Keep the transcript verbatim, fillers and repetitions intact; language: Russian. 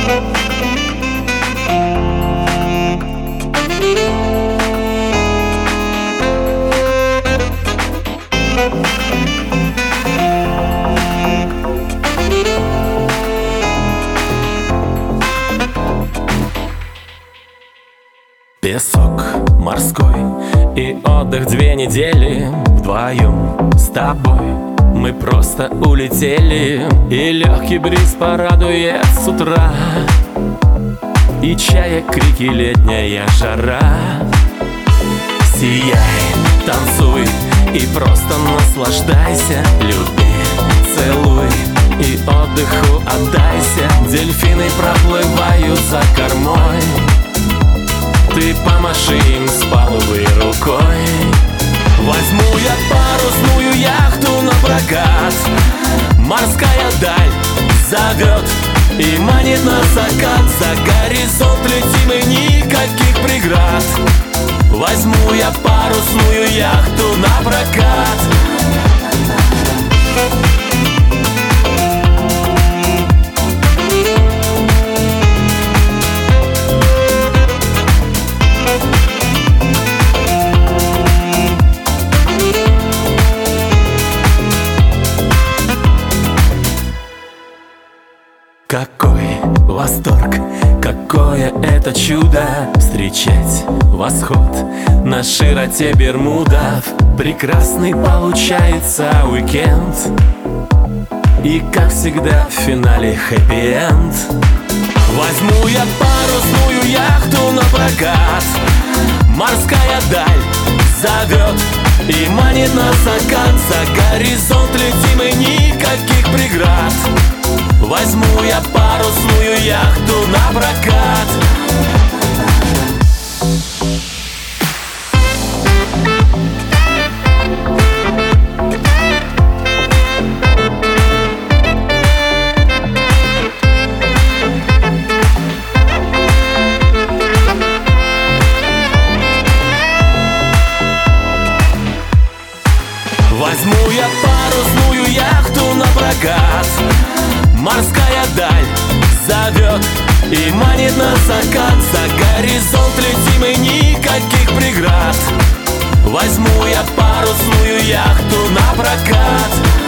Песок морской и отдых две недели вдвоем с тобой. Мы просто улетели, и легкий бриз порадует с утра, и чая крики, летняя жара. Сияй, танцуй и просто наслаждайся. Люби, целуй и отдыху отдайся. Дельфины проплывают за кормой, ты помаши им с палубы рукой. Возьму я парусную яхту на прокат. Морская даль зовет и манит на закат. За горизонт летим и никаких преград. Возьму я парусную яхту на прокат. Какой восторг, какое это чудо встречать восход на широте Бермудов. Прекрасный получается уикенд, и как всегда в финале хэппи-энд. Возьму я парусную яхту на прокат. Морская даль зовет и манит на закат. За горизонт летим и никаких преград. Возьму я парусную яхту на прокат. Возьму я парусную яхту на прокат. Морская даль зовет и манит на закат. За горизонт летим и никаких преград. Возьму я парусную яхту на прокат.